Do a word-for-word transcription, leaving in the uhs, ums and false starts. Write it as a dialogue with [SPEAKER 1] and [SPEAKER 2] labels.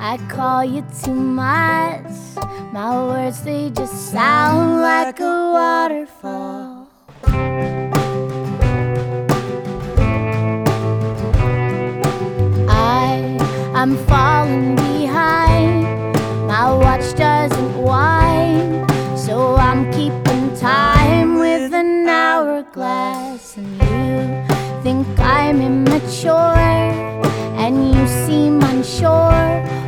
[SPEAKER 1] I call you too much. My words, they just sound like a waterfall. I, I'm falling behind. My watch doesn't wind, so I'm keeping time with an hourglass. And you think I'm immature, and you seem unsure